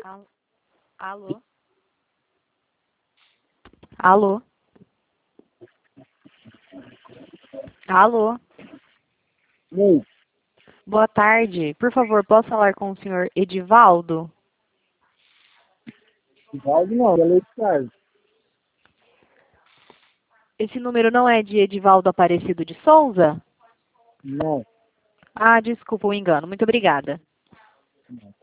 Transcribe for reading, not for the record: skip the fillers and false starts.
Al- Alô? Alô? Alô? Ei, Boa tarde. Por favor, posso falar com o senhor Edivaldo? Valdo não, é Leite Carlos. Esse número não é de Edivaldo Aparecido de Souza? Não. Ah, desculpa o engano. Muito obrigada. Não.